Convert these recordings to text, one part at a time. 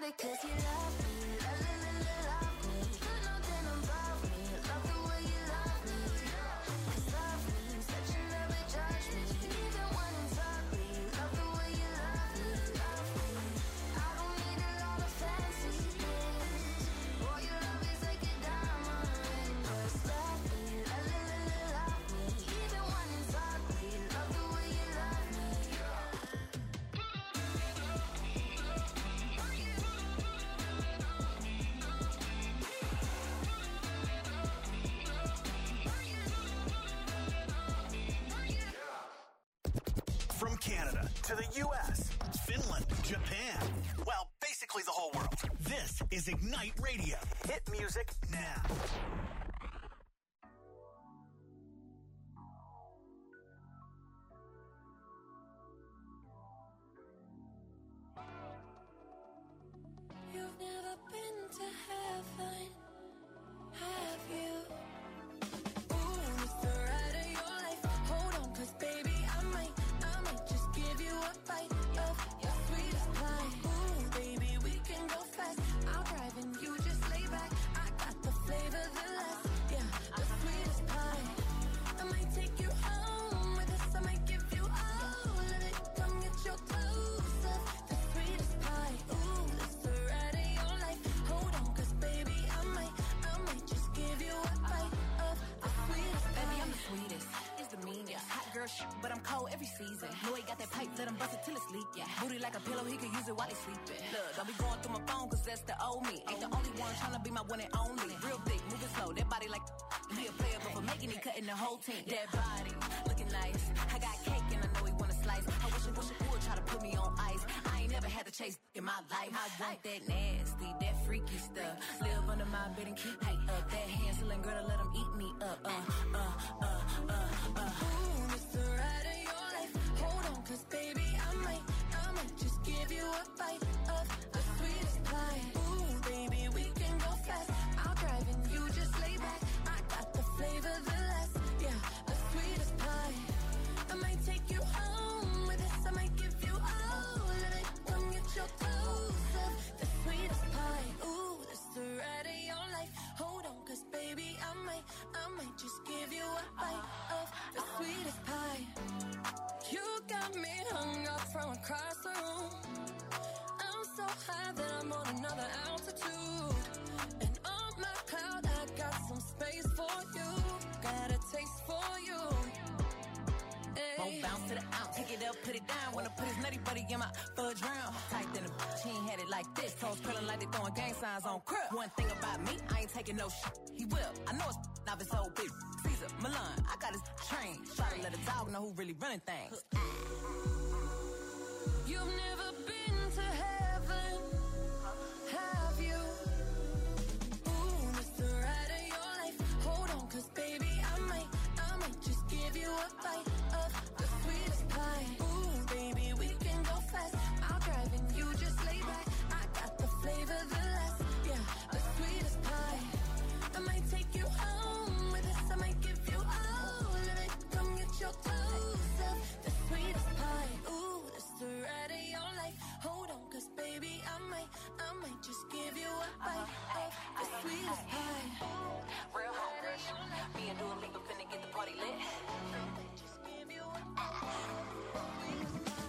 because you love me. Love me. You know that I'm above me. Love the way you love me. Cause love me, such a never judge me. Even when it's ugly. Love the way you love me. Love me. I don't need a lot of fancy things. Boy, your love is like a diamond ring. Just love me. Love me. Even when it's ugly. Love the way you love me. From Canada to the U.S., Finland, Japan, well, basically the whole world. This is Ignite Radio. Hit music now. You've never been to heaven, have you? Ooh, it's the ride of your life. Hold on, cause baby, I might just give you a bite of your sweetest pie. Ooh, baby, we can go fast. I'll drive and you just lay back. I got the flavor, the last, yeah, the sweetest pie. I might take you home with us. I might give you all of it. Come get your clothes up, the sweetest pie. Ooh, it's the ride of your life. Hold on, cause baby, I might just give you a bite of the sweetest pie. Baby, I'm the sweetest, it's the meanest. Hot girl shit, but I'm cold every season. Know he got that pipe, let him bust it till it's leak. Yeah, booty like a pillow, he could use it while he's sleeping. Look, don't be going through my phone, cause that's the old me. Ain't the only one tryna be my one and only. Real thick, moving slow, that body like he a player, but for making it, cutting the whole team. That body, looking nice. I got cake and I know he wanna slice. I wish he would try to put me on ice. I ain't never had to chase in my life. I want that nasty, that freaky stuff. Live under my bed and keep me up. That Hansel girl to let him eat me up. Ooh, it's the ride of your life. Hold on, cause baby, I might just give you a bite of the sweetest pie. Ooh, baby, we can go fast. I'll drive and you just lay back. I got the flavor, the last, yeah, the sweetest pie. I might take you home with us. I might give you all of it. Come get your clothes up, the sweetest pie. Ooh, it's the ride of your life. Hold on, cause baby, I might just give you a bite of the sweetest pie. You got me hung up from across the room. I'm so high that I'm on another altitude. And on my cloud, I got some space for you. Got a taste for you. Won't bounce to the ounce, take it up, put it down. Wanna put his nutty buddy in my fudge round. Tight than a bitch, he ain't had it like this. Toes curling like they throwing gang signs on crib. One thing about me, I ain't taking no shit. He will, I know it's off his old bitch. Caesar, Milan, I got his train. Try to let a dog know who really running things. You've never been to heaven, have you? Ooh, it's the ride of your life. Hold on, cause baby, I might just give you a bite of the sweetest pie. Ooh, baby, we can go fast. I'll drive and you just lay back. I got the flavor, the last, yeah, the sweetest pie. I might take you home with us. I might give you all of it. Come get your clothes up, the sweetest pie. Ooh, it's the ride of your life. Hold on, cause baby, I might just give you a bite of the sweetest pie. Real hungry. Me and Dua Lipa finna get the party lit. Just give you a sweetest pie.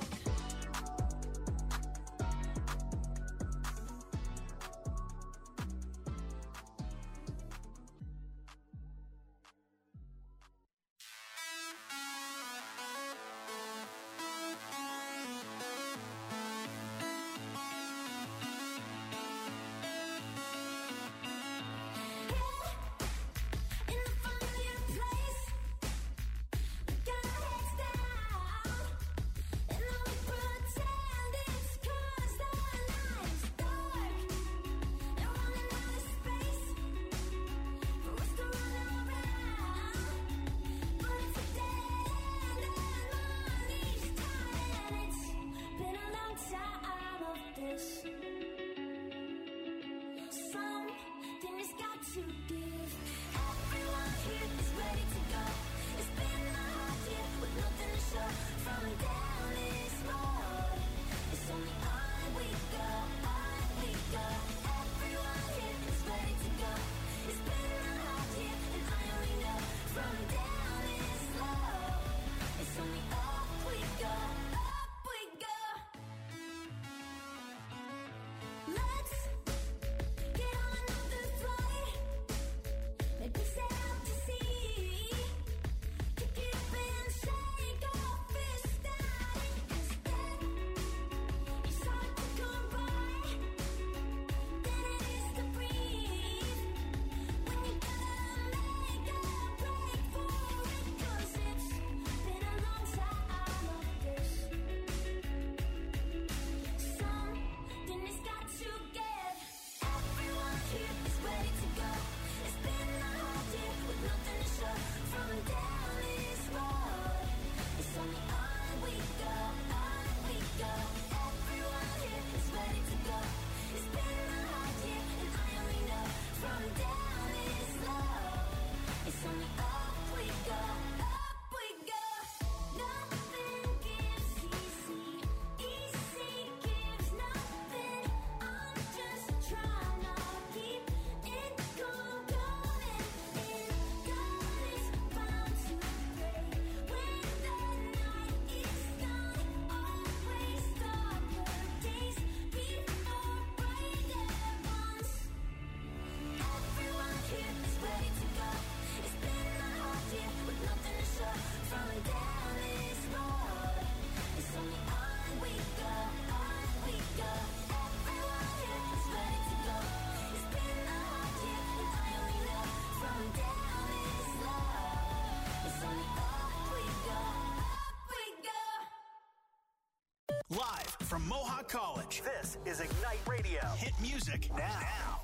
Live from Mohawk College, this is Ignite Radio. Hit music now.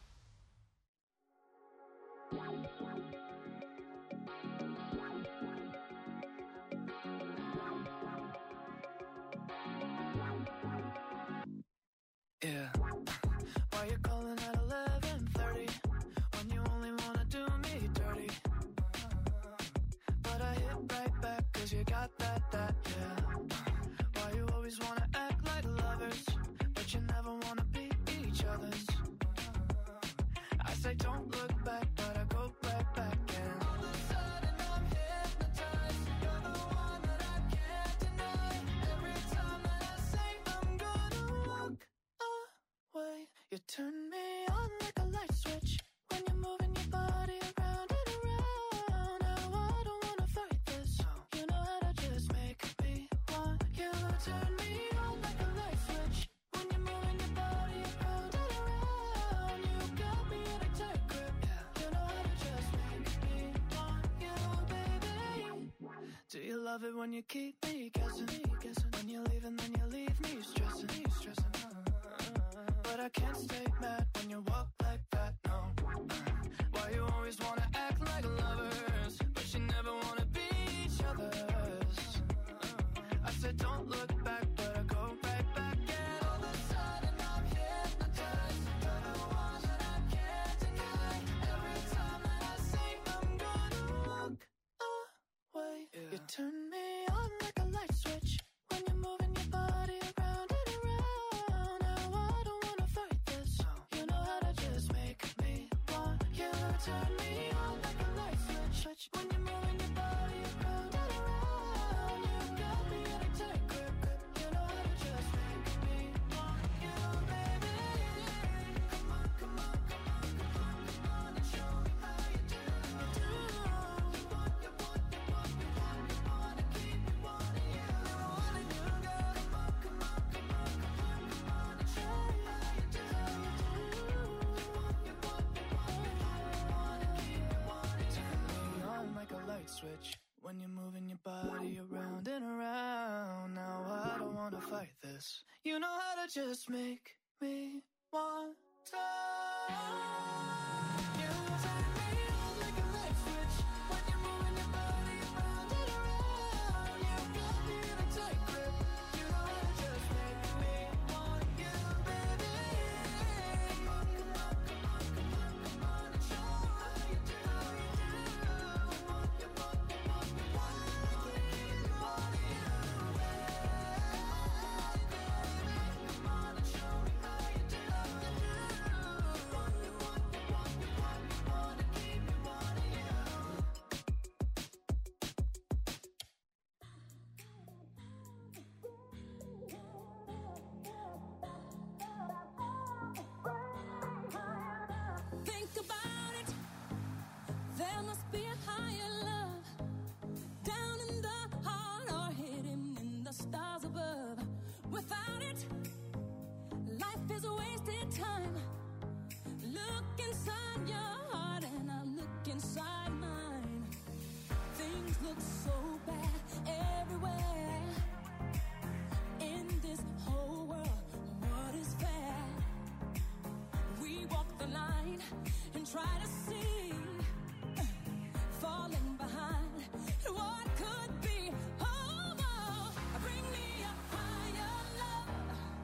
Yeah. Why you calling at 11:30 when you only wanna do me dirty? But I hit right back 'cause you got that, yeah. Why you always wanna act like lovers, but you never wanna be each other's? I say don't look back, but I go right back and all of a sudden I'm hypnotized. You're the one that I can't deny. Every time that I say I'm gonna walk away, you turn me on like a light switch when you're moving your body around and around. Now I don't wanna fight this. You know how to just make me want you. Turn me on like a light switch when you're moving your body around and around. You got me in a tight grip. You know how to just make me want you, baby. Do you love it when you keep me guessing? When you leave and then you leave me stressing. But I can't stay mad when you walk like that, no. Why you always wanna act like lovers, but you never wanna be each other's? I said don't look back, but I go right back. And all of a sudden I'm hypnotized. You're the one that I can't deny. Every time that I say I'm gonna walk away, you turn me on like a light switch when you're moving your body around and around. Now I don't wanna fight this. You know how to just make me want you. Turn me on like a light switch when you're moving your body around and around. You got me in a tight grip. You know how to just make me want you, baby. Come on, come on, come on, come on, come on and show me how you do. You want, you want, you want, you want, you wanna keep me wanting you. Never wanted you, girl. Come on, come on, come on, come on, come on and show me how you do. You want, you want, you want, you want, you wanna keep me wanting you. Turn me on like a light switch when you're moving your body around and around. Now I don't wanna fight this. You know how to just make me want to. You turn me on like a light switch when you're moving your body around and around. You got me in a tight grip. You know how to just make me want you, baby. Come on, come on, come on, come on, come on and show me how you do. You want, you want, you want, you want, you wanna keep me wanting you, baby. Come on and show me how you do. You want, you want, you want, you want, you wanna keep me wanting you. Think about it. There must be a higher love down in the heart or hidden in the stars above. Without it, life is a wasted time. Look inside your heart and I look inside mine. Things look so bad everywhere. In this whole world, what is fair? We walk the line and try to see, falling behind what could be. Oh, bring me a higher love.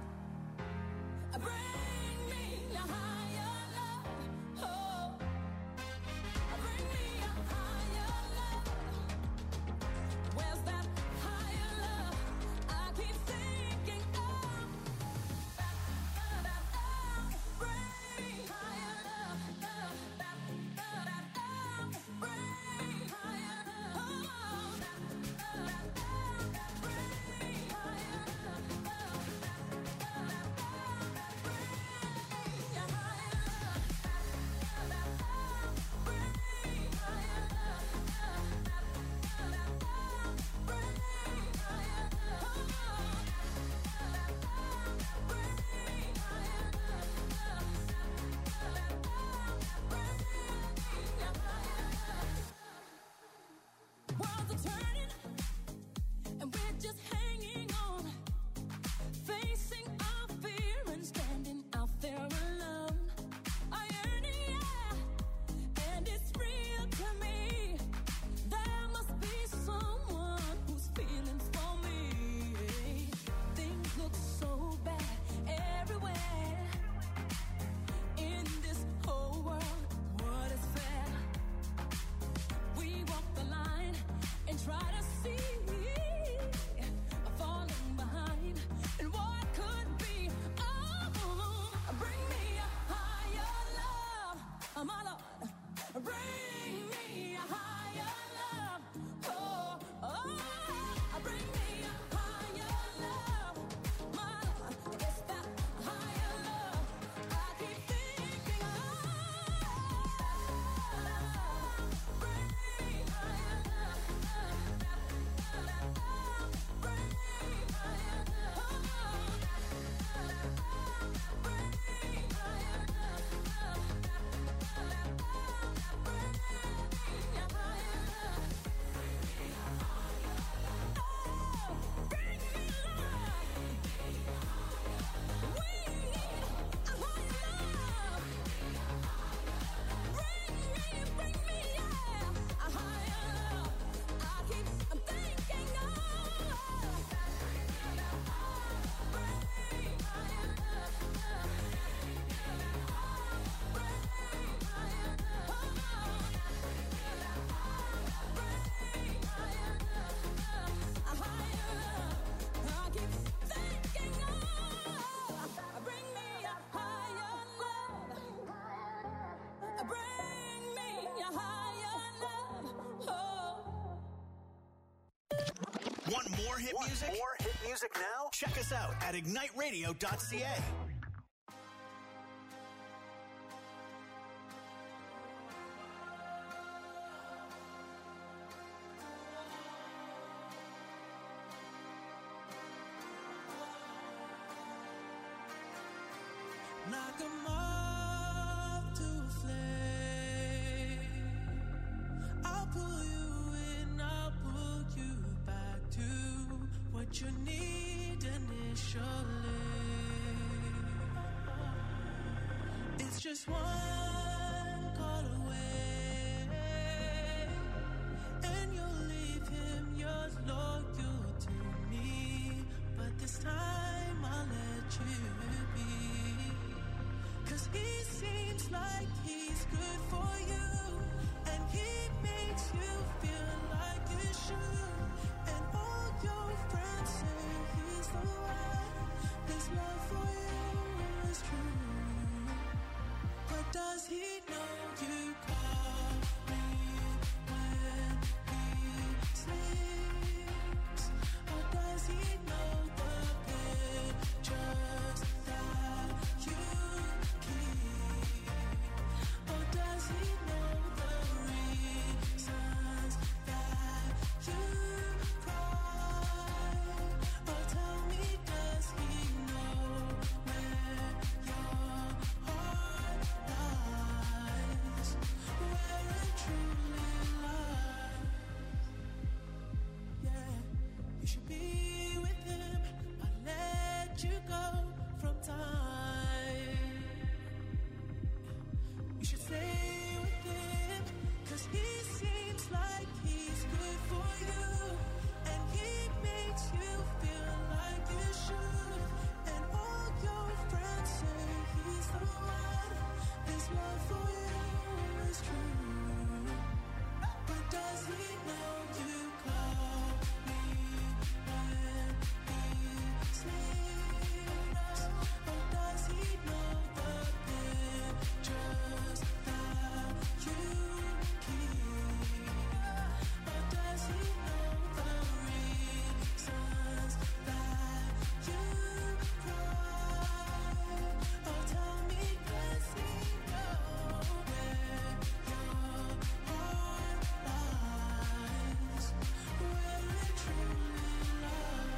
Bring me a higher love. Oh, bring me a higher love. Where's that higher love? I keep thinking of. Bring me higher love. hit music? More hit music now? Check us out at igniteradio.ca. Like a moth to a flame, I'll pull you in, I'll pull you back to what you need initially. It's just one call away, and you'll leave him, you're loyal to me, but this time I'll let you be. 'Cause he seems like he's good for you, and he makes you feel like you should. And all your friends say he's the one. His love for you is true. But does he know you call me when he sleeps? Or does he know the pictures that you keep? Or does he know the reasons that you cry? Or tell me, does he know where your heart lies? Where it truly lies? Yeah, you should be with him. I let you go from time. You should stay with him, 'cause he seems like he's good for you, and he makes you feel like you should. And all your friends say he's the one. His love for you is true. But does he know you call me when he sleeps? Or does he know the pictures that you keep? Or does he know the reasons that you cry? Or tell me, does he know where your heart lies? Where it truly lies?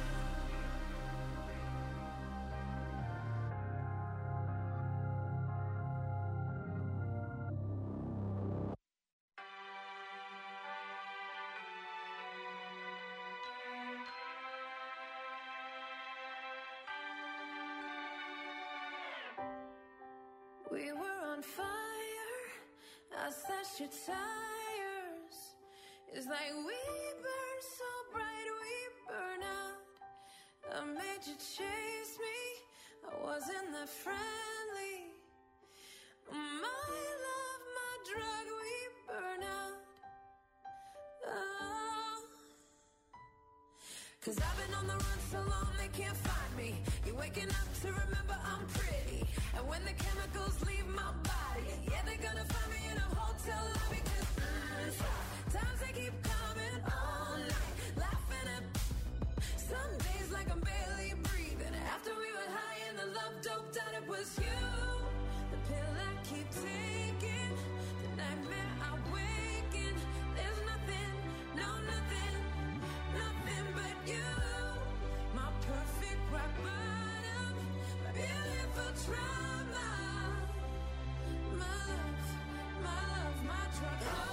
We were on fire, I slashed your tires. It's like we burn so bright, we burn out. I made you chase me, I wasn't that friendly. My love, my drug, we burn out. Oh. 'Cause I've been on the run so long they can't find me. You're waking up to remember I'm pretty. And when the chemicals leave my body, yeah, they're gonna find me in a hotel lobby. 'Cause times they keep coming all night, laughing at some days like I'm barely breathing. After we were high and the love doped out, it was you. The pill I keep taking, the nightmare I wake in. There's nothing, no nothing, nothing but you. My perfect rock bottom, my beautiful trauma. My love, my drug.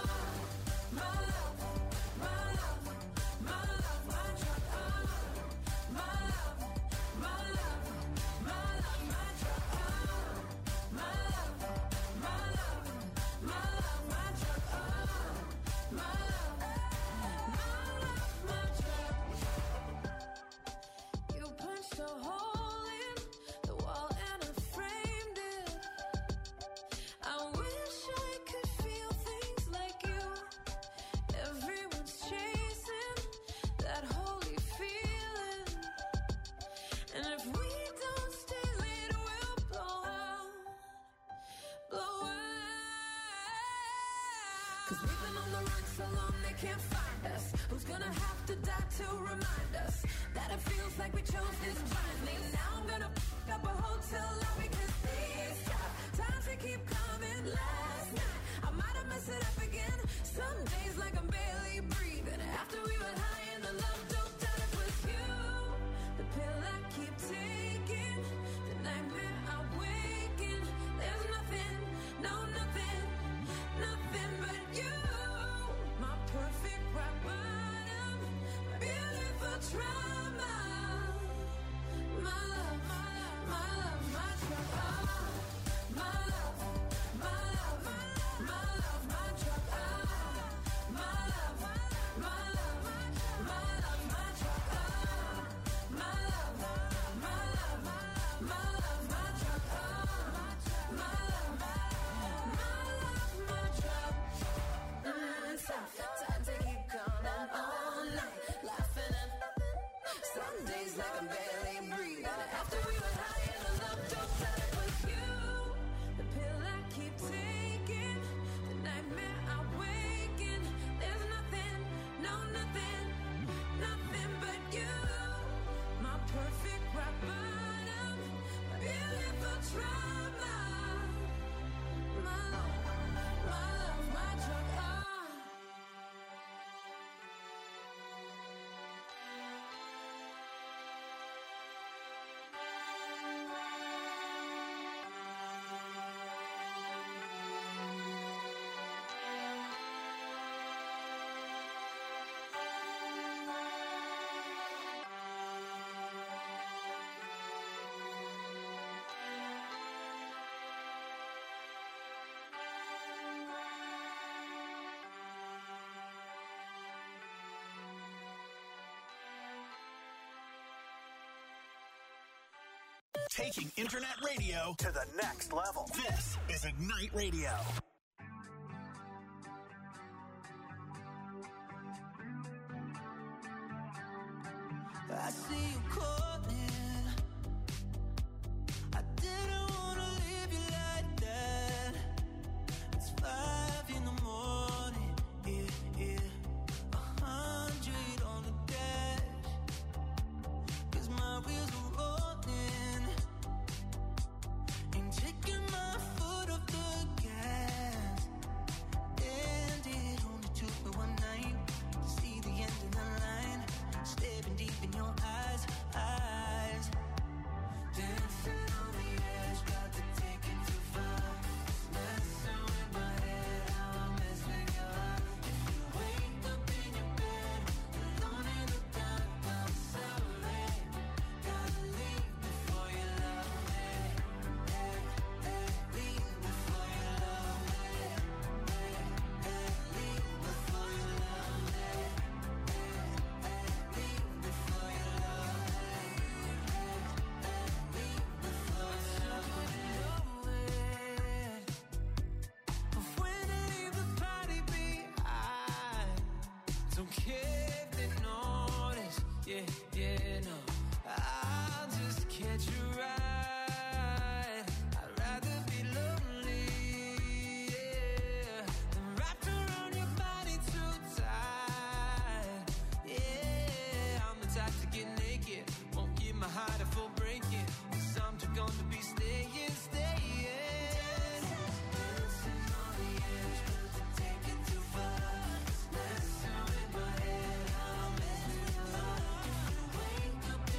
'Cause we've been on the run so long they can't find us. Who's gonna have to die to remind us that it feels like we chose this blindly? Now I'm gonna f*** up a hotel lobby 'cause these times they keep coming. Last night I might have messed it up again. Some days like I'm barely breathing. After we went high and the love don't die, it was you. The pill I keep taking, the nightmare I wake in. There's nothing, no nothing, nothing but you. My perfect rock bottom, beautiful trauma. My love, my love, my love, my drug. My love, my love, my love, my drug. My love, my love, my love, my drug. My love, my love, my love, my drug. My love, my drug. Time to keep coming all night, laughing at nothing. Some days like I'm barely breathing. After we went high and the love don't die, it was you. The pill I keep taking, the nightmare I wake in. There's nothing, no nothing, nothing but you. My perfect rock bottom, beautiful trauma. My love, my love, my drug. Taking internet radio to the next level. This is Ignite Radio. I see you calling. I didn't wanna leave you like that. It's 5 in the morning, yeah. 100 on the dash. 'Cause my wheels are rolling. Ain't taking my foot off the gas. Ended only took me one night to see the end of the line. Staring deep in your eyes. Dancing on the edge, got to take it too far. Messing with my head, how I mess with your heart. If you wake up in your bed, alone in the dark, I'm sorry. Gotta leave before you love me. Leave before you love me. Leave before you love me. Leave before you love me. Leave before you love me. But when I leave the party behind, don't care if they notice. Yeah, no. I'll just catch you right. I'd rather be lonely, yeah, than wrapped around your body too tight. Yeah, I'm the type to get naked, won't give my heart a full breaking. 'Cause I'm just gonna be staying. Dancing on the edge, got to take it too far. Messing with my head, how I mess with your heart. If you wake up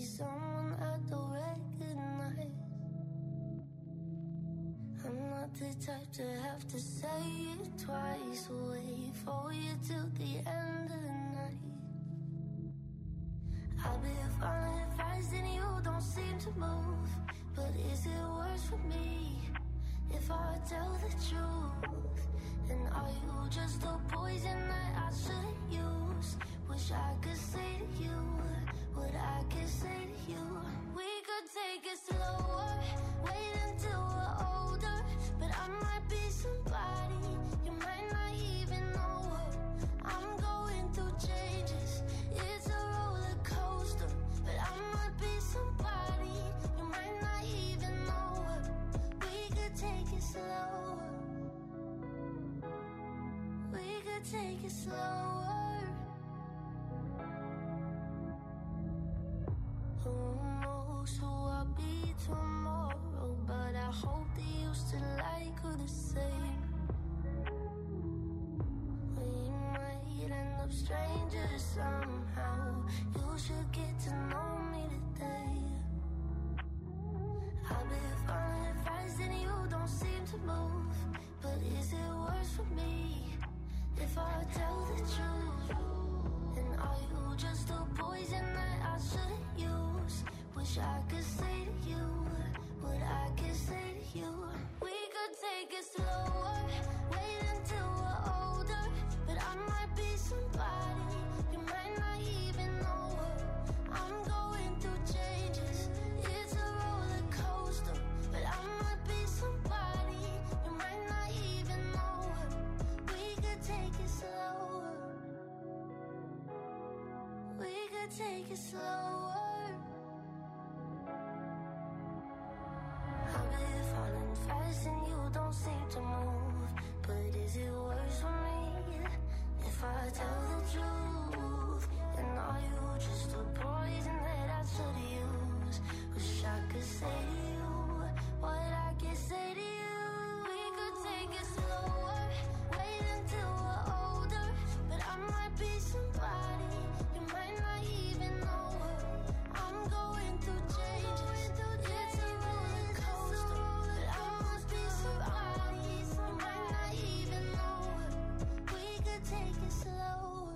be someone I don't recognize. I'm not the type to have to say it twice. Wait for you till the end of the night. I've been following advice and you don't seem to move. But is it worse for me if I tell the truth? And are you just a poison that I shouldn't use? Wish I could say to you what I could say to you. We could take it slower, wait until we're older. But I might be somebody you might not even know her. I'm going through changes, it's a roller coaster. But I might be somebody you might not even know her. We could take it slower, we could take it slower. Who knows who I'll be tomorrow, but I hope they used to like her the same. We might end up strangers somehow. You should get to know me today. I've been following advice and you don't seem to move. But is it worse for me if I tell the truth? And are you just a poison that I shouldn't use? Wish I could say to you what I could say to you. We could take it slower, wait until we're older. But I might be somebody you might not even know her. I'm going through changes, it's a roller coaster. But I might be somebody you might not even know her. We could take it slower, we could take it slower. I've been falling fast and you don't seem to move. But is it worse for me if I tell the truth? And are you just a poison that I should use? Wish I could say to you what I can say to you. We could take it slower, wait until we're older. But I might be somebody you might not even know her. I'm going through changes, it's a roller coaster. But I must be somebody you might not even know her. We could take it slower,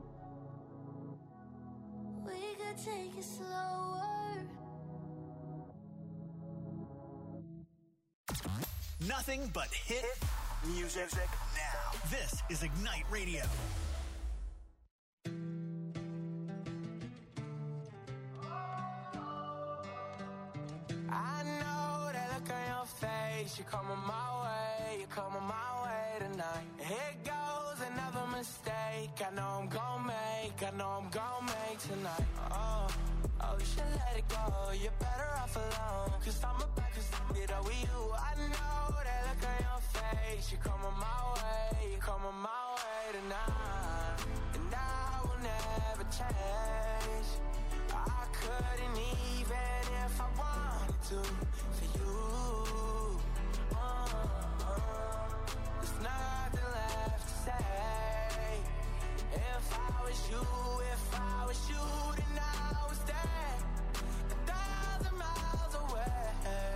we could take it slower. Nothing but hit music now. This is Ignite Radio. I know that look on your face. You're coming my way, you're coming my way tonight. Here goes another mistake. I know I'm gonna make, I know I'm gonna make tonight. Oh, you should let it go. You're better off alone. Cause I'm about to get over you. I know that look on your face. You're coming my way, you're coming my way tonight. And I will never change. I couldn't even if I wanted to for you. There's nothing left to say. If I was you, then I was there 1,000 miles away.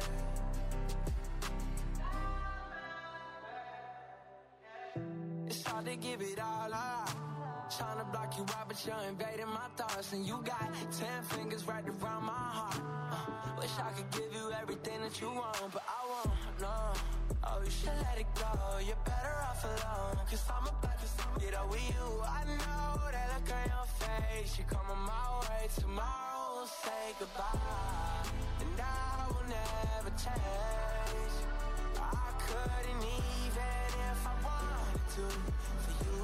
It's hard to give it all up. Trying to block you out, but you're invading my thoughts. And you got 10 fingers right around my heart. Wish I could give you everything that you want, but I won't, no. Oh, you should let it go. You're better off alone. Cause I'm about to get over you. I know that look on your face. You're coming my way. Tomorrow we'll say goodbye. And I will never change. I couldn't even if I wanted to for you.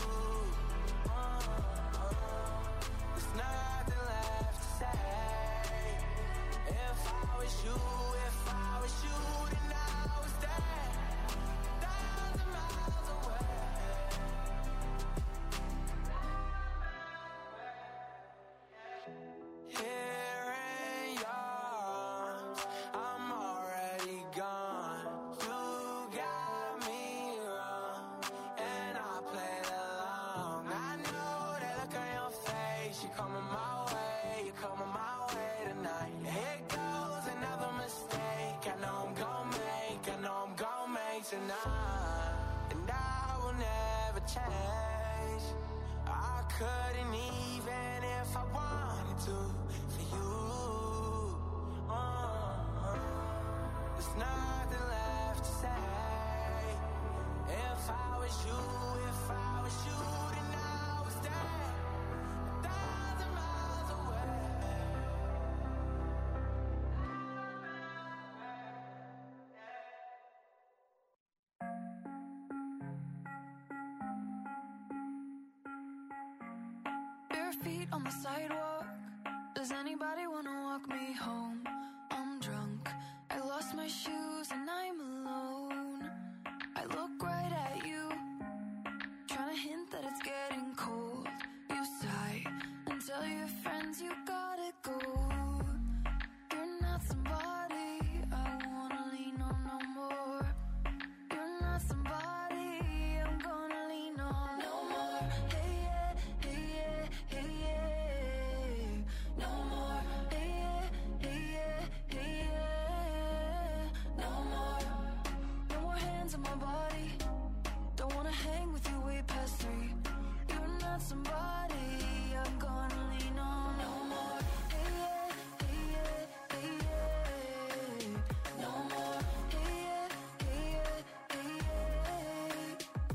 There's nothing left to say. If I was you, then I was there 1,000 miles away. Here in your arms, I'm already gone. You got me wrong, and I played along. I know that look on your face, you're coming my way. couldn't even if I wanted to for you. There's nothing left to say. If I was you, then I would stay 1,000 miles away. Bare feet on the sidewalk. Does anybody wanna walk me home? I'm drunk, I lost my shoes and I'm alone. I look right at you, trying to hint that it's getting cold. You sigh and tell your friends you gotta go. You're not somebody I wanna lean on no more. You're not somebody I'm gonna lean on no more. Hey yeah, hey yeah, hey yeah. No more. Hey yeah, hey yeah, hey yeah. No more. No more hands on my body. Don't wanna hang with you way past 3. You're not somebody I'm gonna lean on no more. Hey yeah, hey yeah, hey yeah. No more. Hey yeah, hey yeah, hey yeah.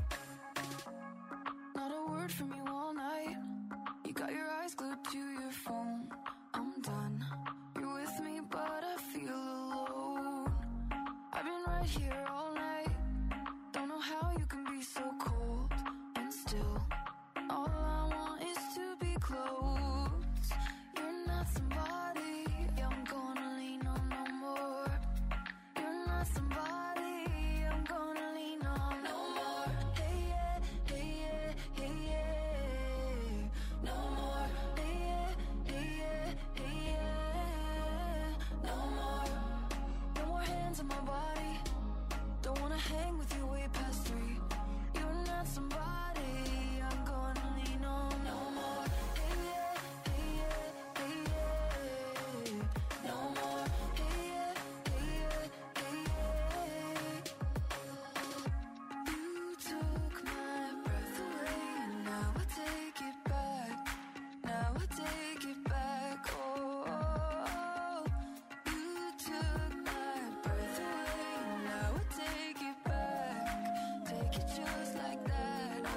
Not a word from you all night. You got your eyes glued to your phone. I'm done. You're with me, but I feel alone. I've been right here all night. Don't know how you can be so cold and still. All I want is to be close. You're not somebody I'm gonna lean on no more. You're not somebody I'm gonna lean on no more. Hey yeah, hey yeah, hey yeah. No more. Hey yeah, hey yeah, hey yeah. No more. No more hands on my body. Don't wanna hang with you way past 3. You're not somebody I'm gonna lean on no more. Hey yeah, hey yeah, hey yeah. No more. Hey yeah, hey yeah, hey yeah. You took my breath away and now I take it back. Now I take it back. Oh, you took my breath away and now I take it back. Take it just like that. Oh,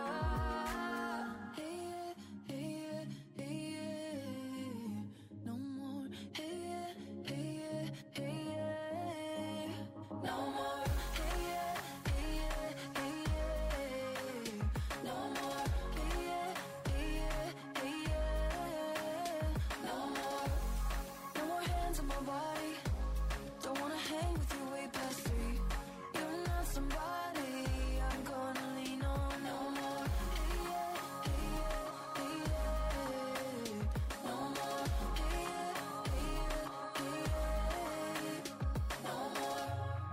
hey yeah, hey yeah, hey yeah. No more. Hey yeah, hey yeah, hey yeah. No more. Hey yeah, hey yeah, hey yeah. No more. Hey yeah, hey yeah, hey yeah. No more. No more hands on my body. Don't wanna hang with you way past 3. You're not somebody I'm gonna lean on no more. Hey yeah, hey yeah, hey yeah. No more. Hey yeah, hey yeah, hey yeah. No more.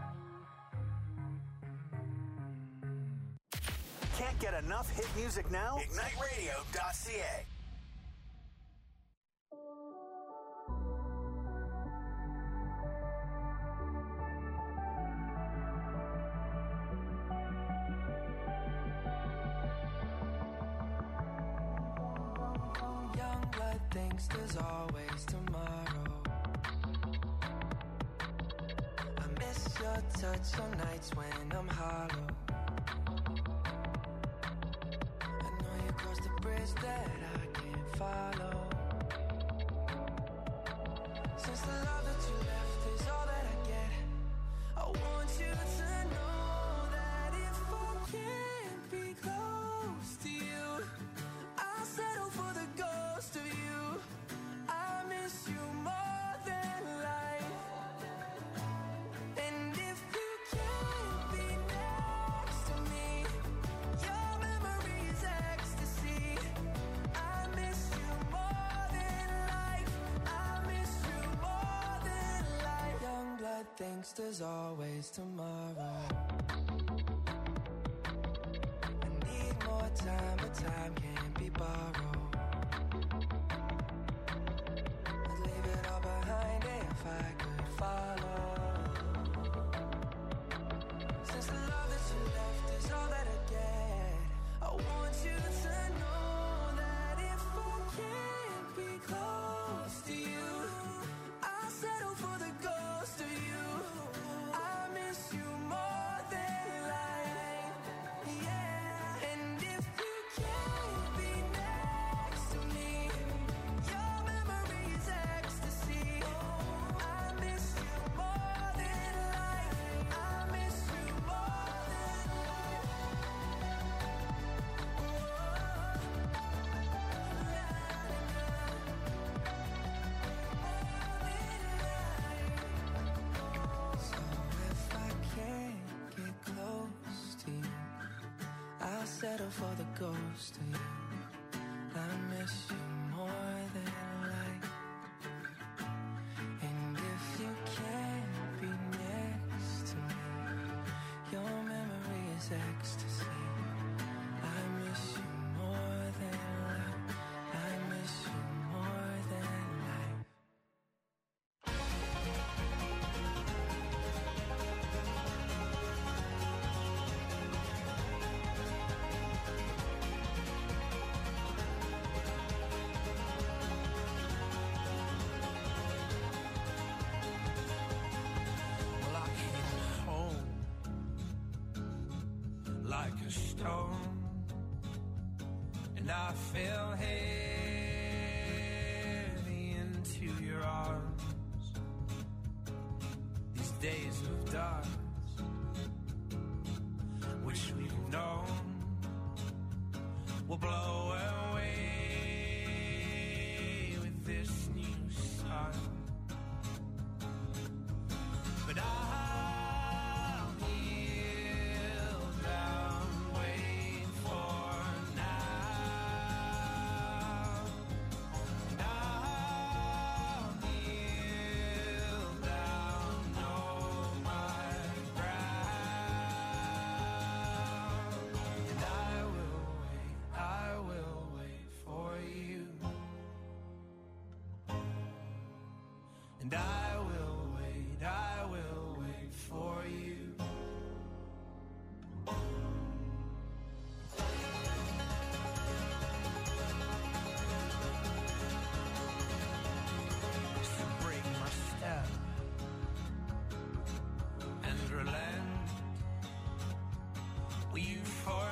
Can't get enough hit music now? IgniteRadio.ca. Young blood thinks there's always tomorrow. I miss your touch on nights when I'm hollow. I know you crossed the bridge that I can't follow. Since the love that you left is all that I get, I want you to know that if I can't be close to you, I'll settle for the ghost of you. I miss you more than life. And if you can't be next to me, your memory is ecstasy. I miss you more than life. I miss you more than life. Young blood thinks there's always tomorrow. I need more time, but time can't be borrowed. I'd leave it all behind if I could follow. Since the love that you left is all that I get, I want you to know that can't be close to you, I'll settle for the ghost of you. I miss you more than life, yeah. And if you can't be next to me, your memory is ecstasy. I miss you more than life, I miss you more than life. So if I can't get close to you, I'll settle for the ghost of you. I miss you more than life. And if you can't be next to me, your memory is ecstasy. I miss you more than life, I miss you more than life. Well, I came home like a stone, and I fell heavy into your arms. These days of dust, which we've known, will blow away with this new sun. But I'll kneel down, wait for now. And I'll kneel down, know my ground. And I will wait for you. And I will wait for you. So break my step and relent. Well, you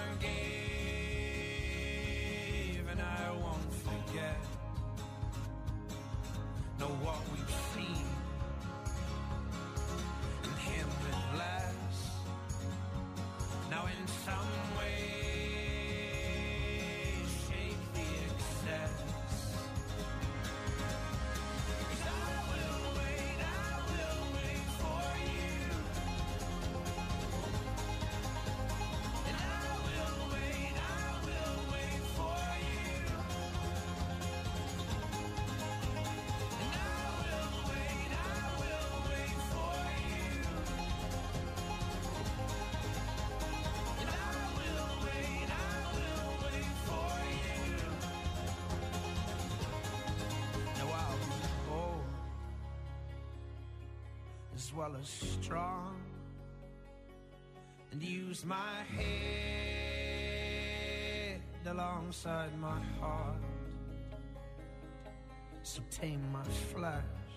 forgave, and I won't forget. Know what we've seen and him with less. Now in some way shake the excess. 'Cause I will wait for you. And I will wait for you. And I will wait for you. And I will wait for you. Now I'll be bold as well as strong, and use my head alongside my heart. So tame my flesh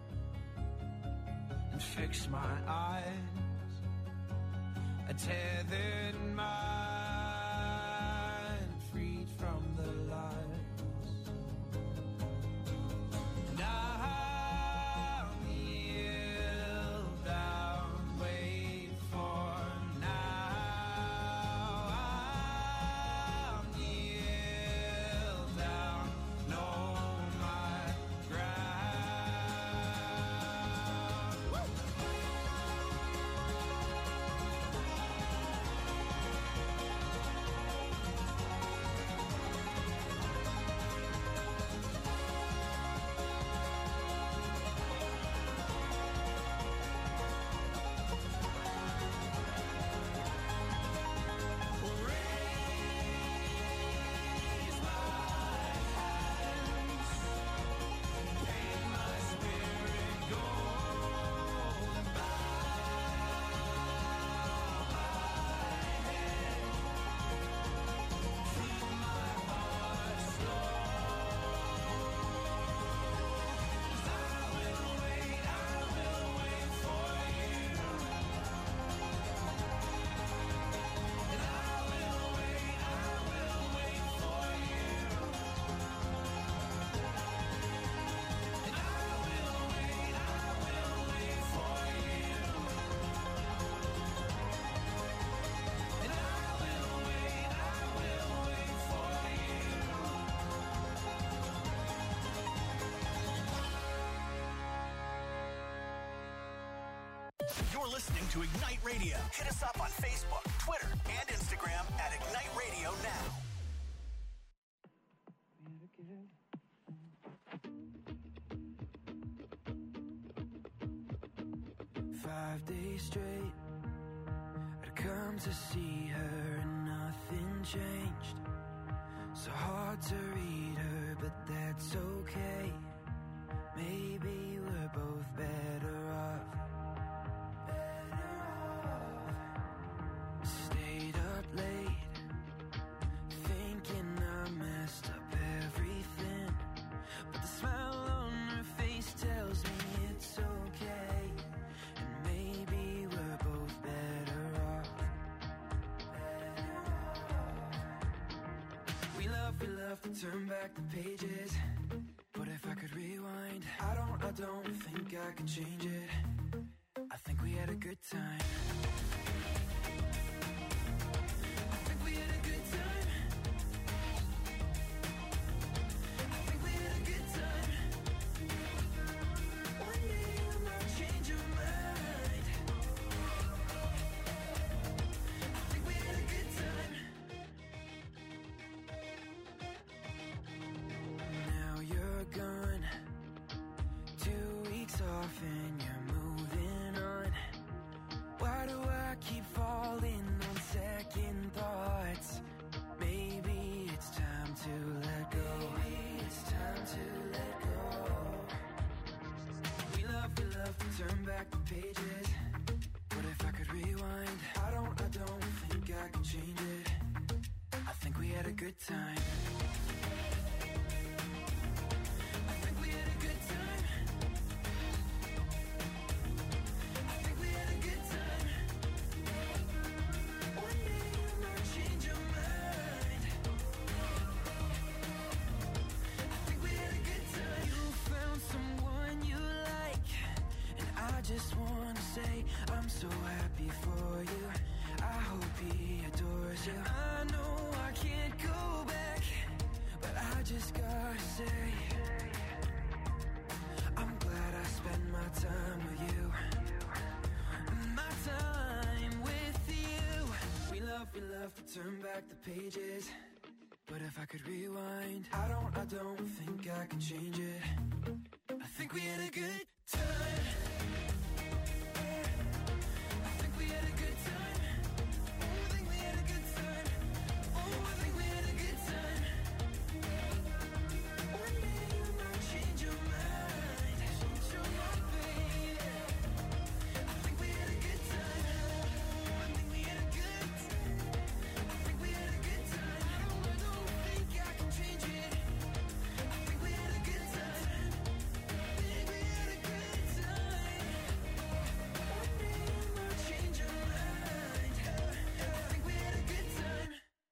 and fix my eyes, a tethered mind freed from the lies. And I'll kneel down, wait for now. I'll kneel down, know my ground. Woo! You're listening to Ignite Radio. Hit us up on Facebook, Twitter, and Instagram at Ignite Radio Now. 5 days straight, I'd come to see her and nothing changed. So hard to read her, but that's okay. Maybe we're both better off. Stayed up late, thinking I messed up everything. But the smile on her face tells me it's okay. And maybe we're both better off. We love to turn back the pages. But if I could rewind, I don't think I could change it. I think we had a good time. I think we had a good time. I think we had a good time. One day you might change your mind. I think we had a good time. Now you're gone, 2 weeks off and you're moving on. Why do I keep falling on second thoughts? Maybe it's time to let go. Maybe it's time to let go. We love to turn back the pages. But if I could rewind, I don't think I could change it. I think we had a good time. I think we had a good time. I think we had a good time. One day you might change your mind. I think we had a good time. You found someone you like, and I just want to say I'm so happy for you. I hope he adores you. I know I can't go back, but I just gotta say I'm glad I spent my time with you. My time with you. We love to turn back the pages. But if I could rewind, I don't think I can change it. I think we had a good time. I think we had a good time. Oh, I think we had a good time. Oh, I think we had a good time. One day you might change your mind. Change your mind, baby. I think we had a good time. I think we had a good time. I think we had a good time. I don't think I can change it. I think we had a good time. I think we had a good time. One day you might change your mind. I think we had a good time.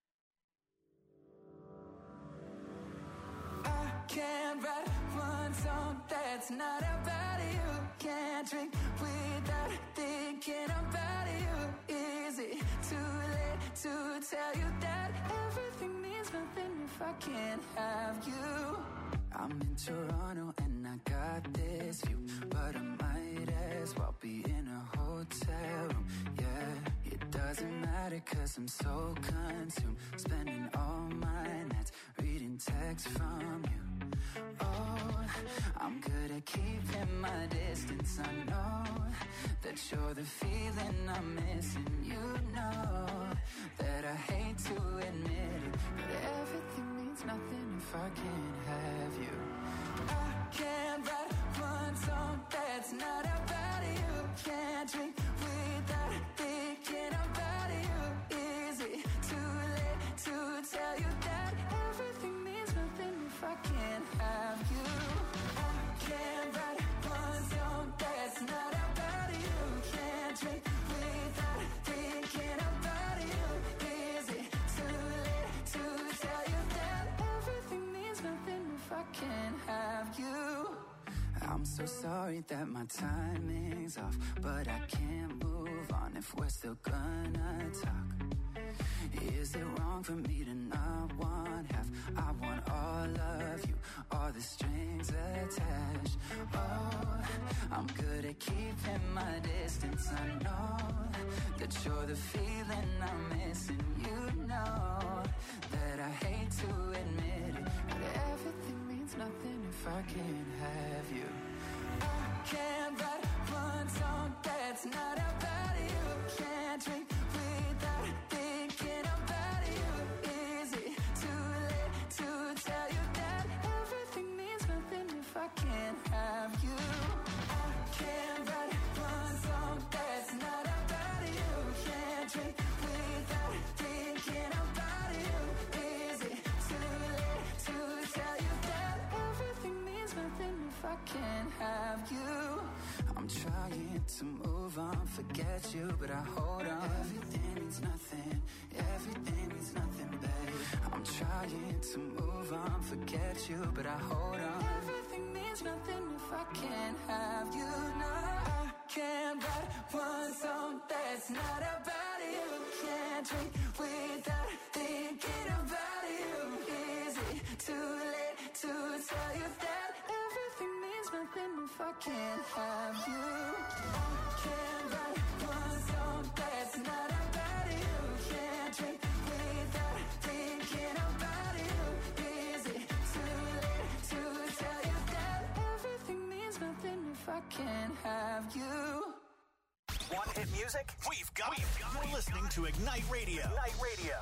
I can't write one song that's not about you. Can't drink without thinking about you. Is it too late to tell you that everything means nothing if I can't have you? I'm in Toronto and I got this view, but I might as well be in a hotel room. Yeah, it doesn't matter 'cause I'm so consumed, spending all my nights reading texts from you. Oh, I'm good at keeping my distance. I know that you're the feeling I'm missing. You know that I hate to admit it, but everything means nothing if I can't have you. I can't write one song that's not about you. Can't drink without thinking about you. Is it too late to tell you that everything means nothing if I can't have you? I can't write one song that's not about you. Can't drink without thinking about you. Is it too late to tell you that everything means nothing if I can't have you? I'm so sorry that my timing's off, but I can't move on if we're still gonna talk. Is it wrong for me to not want half? I want all of you, all the strings attached. Oh, I'm good at keeping my distance. I know that you're the feeling I'm missing. You know that I hate to admit it, but everything means nothing if I can't have you. I can't write one song that's not about you. Can't drink without thinking about you. Is it too late to tell you that everything means nothing if I can't have you? I can't write one song that's not about you. Can't drink without thinking about you. Is it too late to tell you that everything means nothing if I can't have you? I'm trying to move on, forget you, but I hold on. Everything means nothing, everything means nothing, babe. I'm trying to move on, forget you, but I hold on. Everything means nothing if I can't have you. No, I can't write one song that's not about you. Can't drink without thinking about you. Is it too late to tell you that everything means nothing if I can't have you? I can't write one song that's not about you. Can't drink without thinking about you. Is it too late to tell you that everything means nothing if I can't have you? Want hit music? We've got it. You're listening to Ignite Radio. Ignite Radio.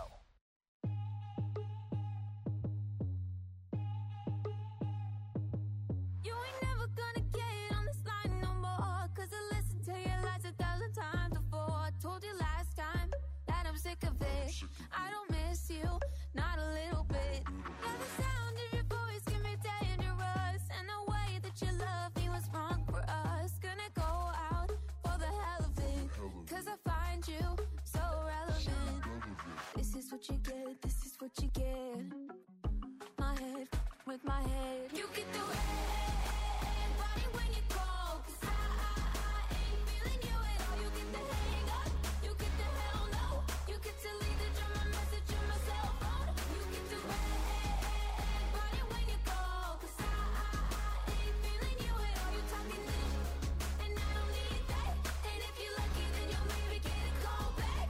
You ain't never gonna get on this line no more, 'cause I listened to your lies 1,000 times before. I told you last time that I'm sick of it. I don't miss you, not a little bit. And the sound of your voice can be dangerous, and the way that you love me was wrong for us. Gonna go out for the hell of it, 'cause I find you so relevant. This is what you get, this is what you get. My head with my head. You get the red body when you call, 'cause I ain't feeling you at all. You get the hang up, you get the hell no. You get to leave the drum, my message on my cell phone. You get the red body when you call, 'cause I ain't feeling you at all. You talking this, and I don't need that. And if you're lucky, then you'll maybe get a call back.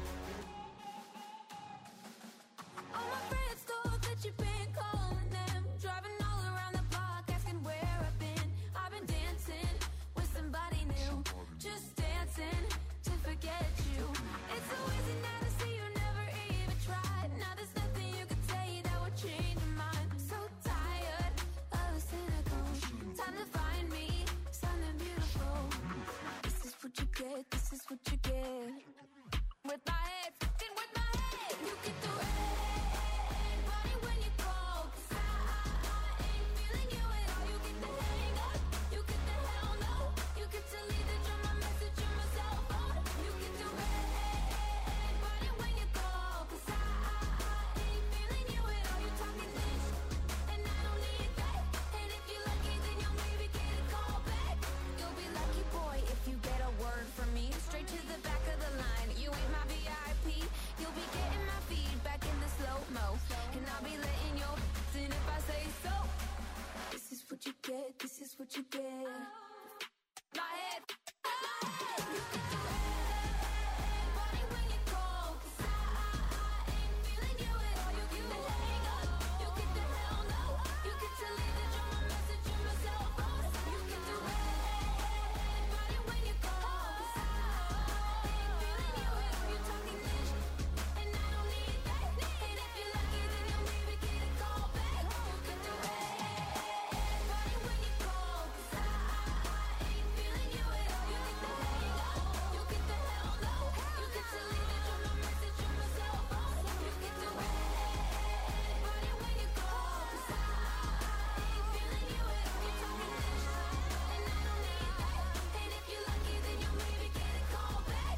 All my friends thought that you've been calling them, driving all around the block, asking where I've been. I've been dancing with somebody new, just dancing to forget you. It's so easy now to see you never even tried. Now there's nothing you could say that would change your mind. So tired of the cynical. Time to find me something beautiful. This is what you get, this is what you get. With my head, fucking with my head. You get the red body when you call, 'cause I ain't feeling you at all. You get the hang up, you get the hell no. You get to leave the drum, my message on my cell phone. You get the red body when you call, 'cause I ain't feeling you at all. You talking this, and I don't need that. And if you're lucky, then you'll maybe get a call back. You'll be lucky, boy, if you get a word from me. Straight to the back of the line. You ain't my VIP. You'll be getting my feedback in the slow-mo, and I'll be letting your in if I say so. This is what you get, this is what you get. My head, my head. You get the red body when you call, 'cause I ain't feeling you at all. You get the hang up, you get the hell no. You get to leave the drum, my message on my cell phone. You get the red body when you call, 'cause I ain't feeling you at all. You talking this, and I don't need that. And if you're lucky, then you'll maybe get a call back. You get the red body when you call, 'cause I ain't feeling you at all. You get the hang up, you get the hell no. You get to leave the drum, my message on my cell phone. You get the red body when you call, 'cause I ain't feeling you at all. You talking this, and I don't need that. And if you're lucky, then you'll maybe get a call back.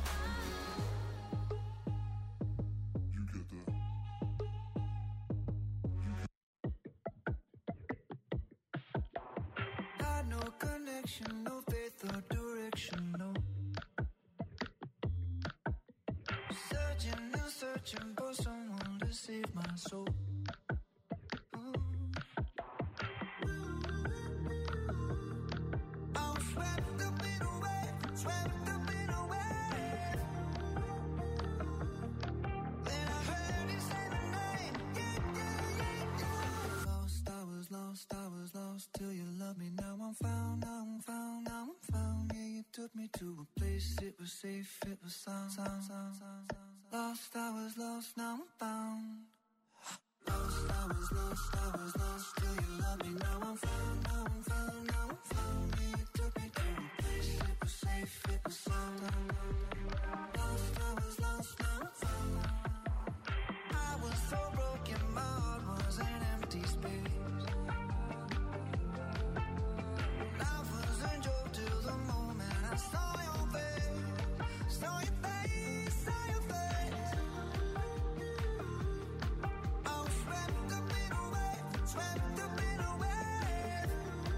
Had no connection, no faith or direction, no. Searching and searching for someone to save my soul. I was wrapped place. It was safe, it was sound. Lost, I was lost, now I'm found. Lost, I was lost, I was lost. Do you love me? Now I'm found, now I'm found, now I'm found. Yeah, you took me to a place. It was safe, it was sound. Lost, I was lost, now I'm found. I was so broken, my heart was an empty space. Life was a joke till the moment I saw your face. Saw your face, saw your face. I was swept up in a wave, swept up in a wave.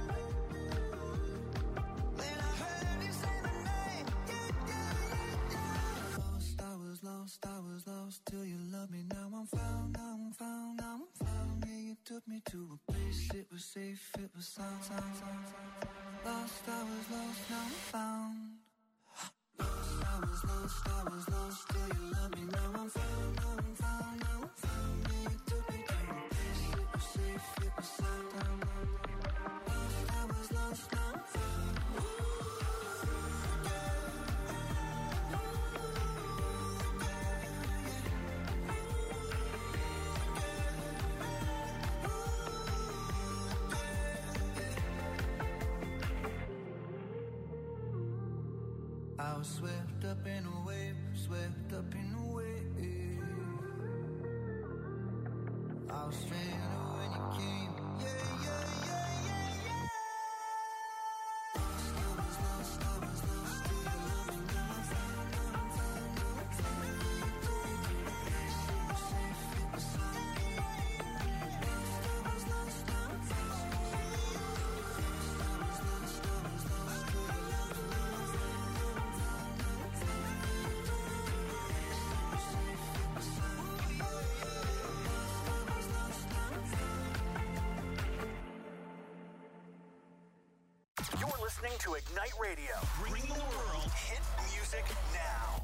Then I heard you say my name, yeah, yeah, yeah, yeah. Lost, I was lost, I was lost till you loved me. Now I'm found, now I'm found, now I'm found. Yeah, you took me to a place. It was safe, it was sound. Lost, I was lost, now I'm found. Lost, I was lost, I was lost till you love me. Now I'm found, now I'm found, now I'm found. Yeah, you took me to a place. It was safe, it was sound. Lost, I was lost, now I'm found. I was swept up in a wave, swept up in a wave. I was stranded when you came, yeah, yeah, yeah, yeah, yeah. Lost, I was lost, I was lost till you love me. Now I'm found, now I'm found, now I'm found. Yeah, you took me to a place. It was safe, it was sound. Lost, I was lost, now I'm found. Lost, I was lost, I was lost till you love me. Now I'm found. You're listening to Ignite Radio, bringing the world hit music now.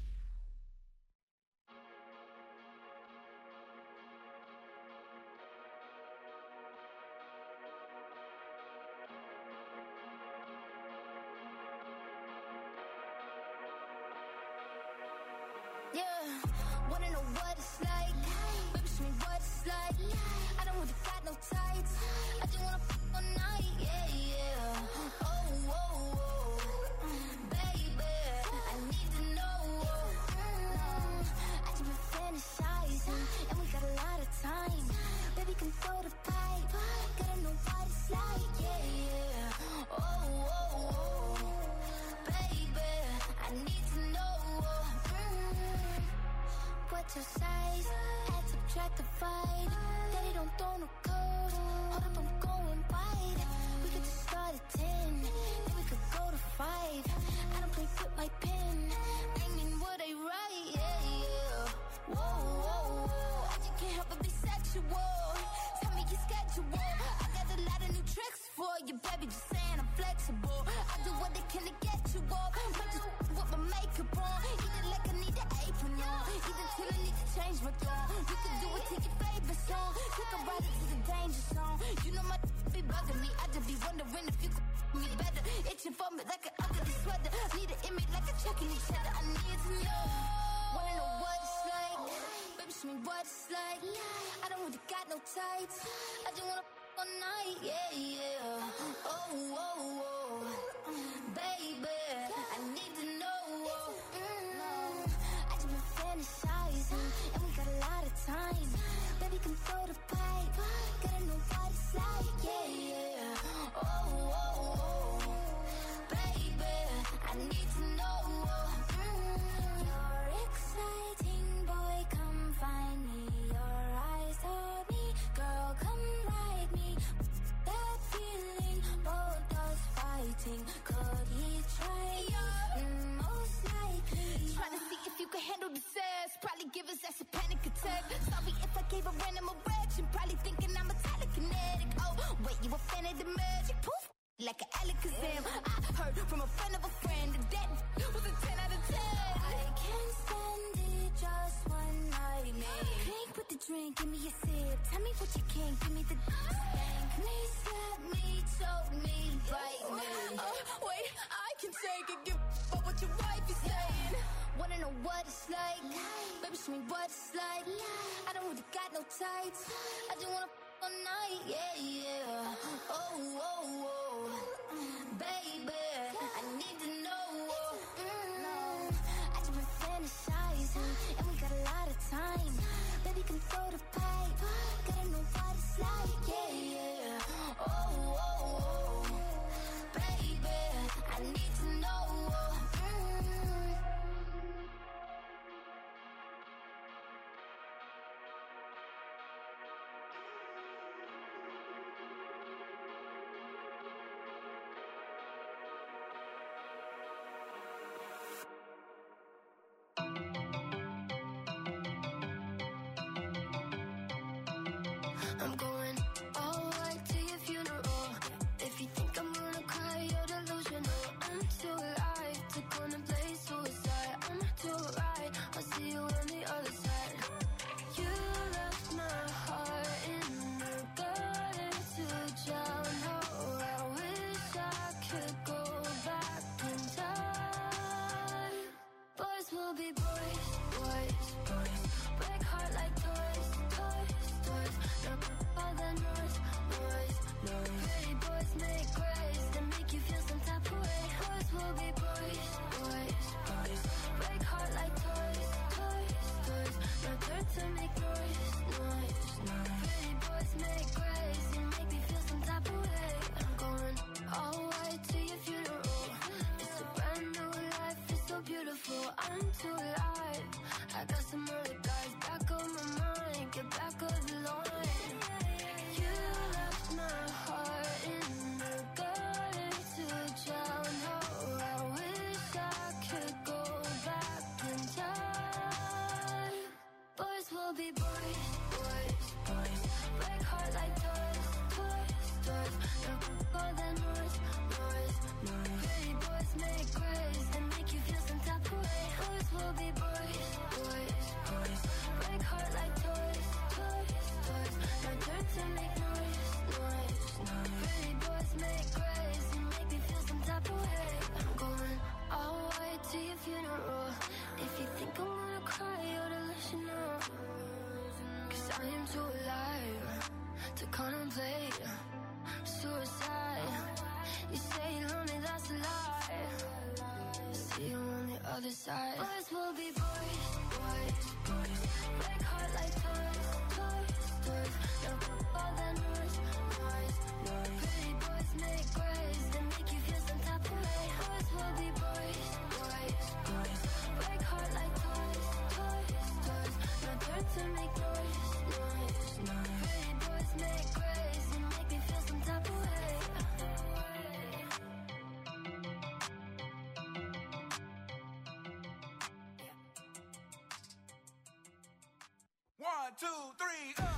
Yeah, wanna know what it's like? Baby, show me what it's like. I don't really got no tights. I just wanna f*** all night, yeah, yeah. Oh, oh, oh. Baby, I need to know. I just been fantasizing, and we got a lot of time. Baby, can throw the pipe. Gotta know what it's like, yeah, yeah. Oh, oh, oh. Baby, I need to know. What's your size? Add, subtract, divide. Daddy don't throw no code. Hold up, I'm going wide. We could just start at 10, then we could go to 5. I don't play with my pen. Bring in what I write, yeah, yeah. Whoa, whoa, whoa. I just can't help but be sexual. Tell me your schedule. I got a lot of new tricks for you, baby. Just saying I'm flexible. I do what they can to get you off. Might just with my makeup on. Eat it like I need an apron on. Either till I need to change my tone. You can do it to your favorite song. Take a ride to the danger zone. You know my be bugging me. I just be wondering if you could me better. Itching for me like an ugly sweater. Need an image like a checking each other. I need to know. Wanna know what it's like? Baby, show me what it's like. I don't really got no tights. I just wanna all night, yeah, yeah. Oh, oh, oh. Baby, I need to know. I just been fantasizing, and we got a lot of time. Baby, can throw the pipe. Gotta know what it's like, yeah, yeah. Oh, oh, oh. Baby, I need to know. You're exciting, boy, come find me. Your eyes on me, girl, come ride me. That feeling, both us fighting. Could he try? Most likely. Trying to see if you can handle the sass. Probably give his ass a panic attack. Sorry if I gave a random erection. Probably thinking I'm a telekinetic. Oh, wait, you a fan of the magic? Poof, like an Alakazam. I heard from a friend of a friend that was a 10 out of 10. I can't stand it, just one night, man. Drink with the drink, give me a sip. Tell me what you can, give me the spank me, slap me, choke me, bite me. Wait, I can take it, give up what you want. what it's like. Baby, show me what it's like. I don't really got no tights. I just wanna all night, yeah, yeah. Oh, oh, oh. Baby, I need to know. I just been fantasizing, and we got a lot of time. Baby, can throw the pipe. Gotta know what it's like, yeah, yeah. Oh, oh, oh. Baby, I need to know. I'm going all white to your funeral. If you think I'm gonna cry, you're delusional. I'm too alive to contemplate suicide. I'm too right, I'll see you on the other side. You left my heart in the gutter to drown. Oh, I wish I could go back in time. Boys will be boys, boys, boys. Break heart like toys, toys, toys. No, all the noise, noise, noise. Pretty boys make grace that make you feel some type of way. Boys will be boys, boys, boys. Break heart like toys, toys, toys. No turn to make noise, noise, noise. Pretty boys make grace and make me feel some type of way. I'm going all white to your funeral. It's a brand new life, it's so beautiful. I'm too alive. I got some other guys back on my mind. Get back on the line. You left my heart in the gutter to drown. Oh, I wish I could go back in time. Boys will be boys, boys, boys. Break heart like toys, toys, toys. No, all the noise, noise, noise. Pretty boys make grace and make you feel some type of way. Boys will be boys, boys, boys. Break heart like toys, toys, toys. No turn to make noise, noise, noise. Pretty boys make grace and make me feel some type of way. I'm going all white to your funeral. If you think I'm gonna cry, you're delusional. Cause I am too alive to contemplate suicide. You say you're lonely, that's a lie. See you on the other side. Boys will be boys, boys, boys. Break heart like toys, toys, toys. No, all the noise, noise, noise. Pretty boys make grace that make you feel some type of way. Boys will be boys, boys, boys. Break heart like toys, toys, toys. No turn to make noise, noise, noise. Pretty boys make grace and make me feel some type of way. 1, 2, 3,